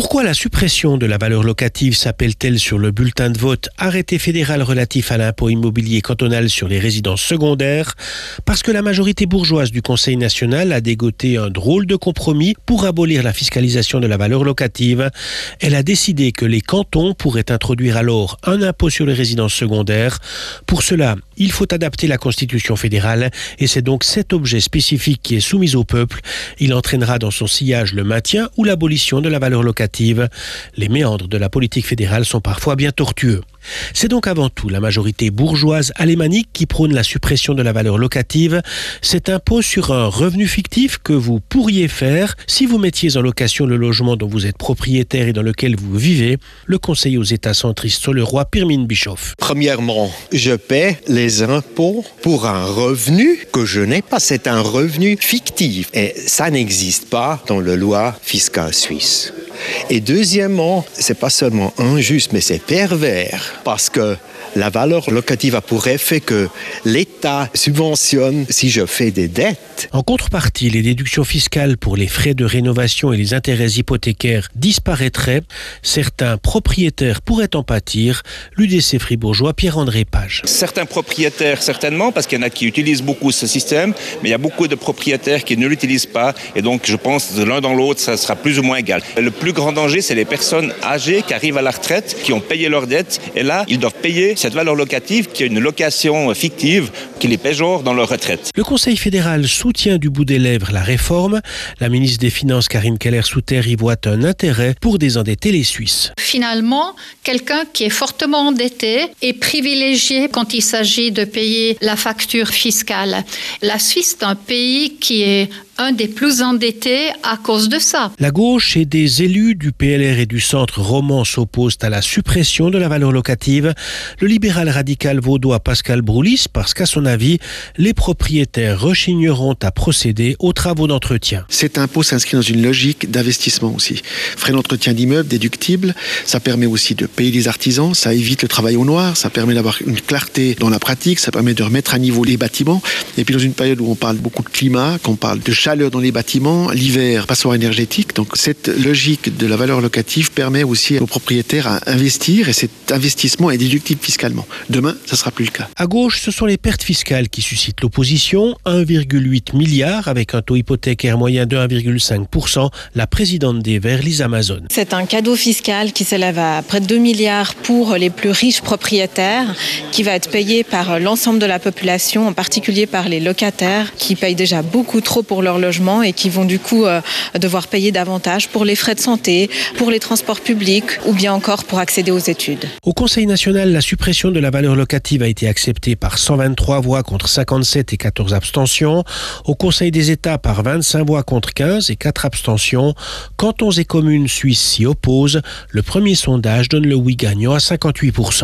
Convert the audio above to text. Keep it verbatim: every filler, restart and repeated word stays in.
Pourquoi la suppression de la valeur locative s'appelle-t-elle sur le bulletin de vote « Arrêté fédéral relatif à l'impôt immobilier cantonal sur les résidences secondaires » ? Parce que la majorité bourgeoise du Conseil national a dégoté un drôle de compromis pour abolir la fiscalisation de la valeur locative. Elle a décidé que les cantons pourraient introduire alors un impôt sur les résidences secondaires. Pour cela, il faut adapter la Constitution fédérale et c'est donc cet objet spécifique qui est soumis au peuple. Il entraînera dans son sillage le maintien ou l'abolition de la valeur locative. Les méandres de la politique fédérale sont parfois bien tortueux. C'est donc avant tout la majorité bourgeoise alémanique qui prône la suppression de la valeur locative. Cet impôt sur un revenu fictif que vous pourriez faire si vous mettiez en location le logement dont vous êtes propriétaire et dans lequel vous vivez. Le conseiller aux États centristes sur le roi, Pirmin Bischoff. Premièrement, je paie les impôts pour un revenu que je n'ai pas. C'est un revenu fictif et ça n'existe pas dans la loi fiscale suisse. Et deuxièmement, c'est pas seulement injuste, mais c'est pervers parce que la valeur locative a pour effet que l'État subventionne si je fais des dettes. En contrepartie, les déductions fiscales pour les frais de rénovation et les intérêts hypothécaires disparaîtraient. Certains propriétaires pourraient en pâtir. L'U D C fribourgeois Pierre-André Page. Certains propriétaires, certainement, parce qu'il y en a qui utilisent beaucoup ce système, mais il y a beaucoup de propriétaires qui ne l'utilisent pas. Et donc, je pense de l'un dans l'autre, ça sera plus ou moins égal. Le plus grand danger, c'est les personnes âgées qui arrivent à la retraite, qui ont payé leurs dettes. Et là, ils doivent payer cette valeur locative qui est une location fictive qui les péjore dans leur retraite. Le Conseil fédéral soutient du bout des lèvres la réforme. La ministre des Finances, Karine Keller-Souter, y voit un intérêt pour désendetter les Suisses. Finalement, quelqu'un qui est fortement endetté est privilégié quand il s'agit de payer la facture fiscale. La Suisse est un pays qui est un des plus endettés à cause de ça. La gauche et des élus du P L R et du centre roman s'opposent à la suppression de la valeur locative. Le libéral radical vaudois Pascal Broulis, parce qu'à son avis, les propriétaires rechigneront à procéder aux travaux d'entretien. Cet impôt s'inscrit dans une logique d'investissement aussi. Frais d'entretien d'immeubles déductibles, ça permet aussi de payer les artisans, ça évite le travail au noir, ça permet d'avoir une clarté dans la pratique, ça permet de remettre à niveau les bâtiments. Et puis dans une période où on parle beaucoup de climat, qu'on parle de chaleur dans les bâtiments, l'hiver, passoire énergétique. Donc cette logique de la valeur locative permet aussi aux propriétaires à investir et cet investissement est déductible fiscalement. Demain, ça ne sera plus le cas. À gauche, ce sont les pertes fiscales qui suscitent l'opposition. un virgule huit milliard avec un taux hypothécaire moyen de un virgule cinq pour cent. La présidente des Verts, Lisa Mazon. C'est un cadeau fiscal qui s'élève à près de deux milliards pour les plus riches propriétaires, qui va être payé par l'ensemble de la population, en particulier par les locataires qui payent déjà beaucoup trop pour leur logement et qui vont du coup euh, devoir payer davantage pour les frais de santé, pour les transports publics ou bien encore pour accéder aux études. Au Conseil national, la suppression de la valeur locative a été acceptée par cent vingt-trois voix contre cinquante-sept et quatorze abstentions. Au Conseil des États par vingt-cinq voix contre quinze et quatre abstentions. Cantons et communes suisses s'y opposent. Le premier sondage donne le oui gagnant à cinquante-huit pour cent.